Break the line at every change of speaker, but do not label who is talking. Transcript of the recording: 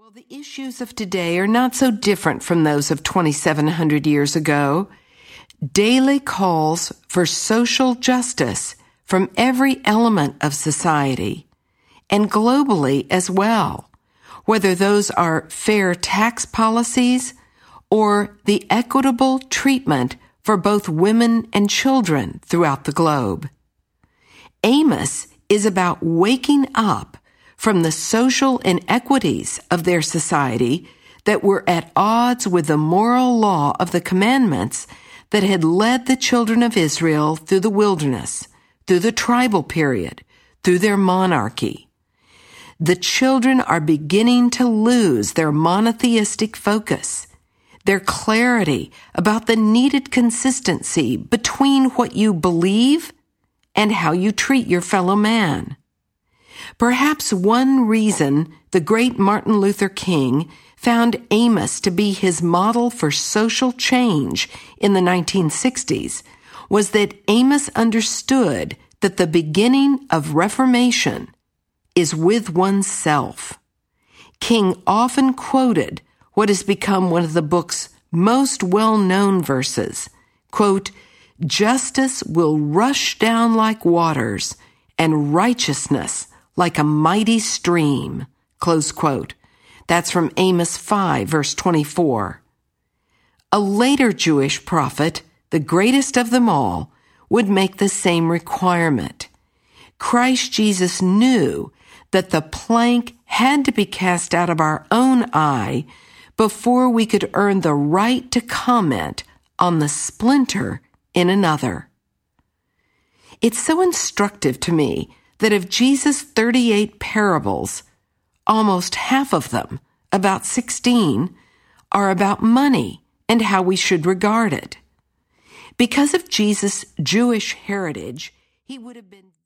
Well, the issues of today are not so different from those of 2,700 years ago. Daily calls for social justice from every element of society, and globally as well, whether those are fair tax policies or the equitable treatment for both women and children throughout the globe. Amos is about waking up from the social inequities of their society that were at odds with the moral law of the commandments that had led the children of Israel through the wilderness, through the tribal period, through their monarchy. The children are beginning to lose their monotheistic focus, their clarity about the needed consistency between what you believe and how you treat your fellow man. Perhaps one reason the great Martin Luther King found Amos to be his model for social change in the 1960s was that Amos understood that the beginning of reformation is with oneself. King often quoted what has become one of the book's most well-known verses, quote, "Justice will rush down like waters, and righteousness like a mighty stream," close quote. That's from Amos 5, verse 24. A later Jewish prophet, the greatest of them all, would make the same requirement. Christ Jesus knew that the plank had to be cast out of our own eye before we could earn the right to comment on the splinter in another. It's so instructive to me that of Jesus' 38 parables, almost half of them, about 16, are about money and how we should regard it. Because of Jesus' Jewish heritage, he would have been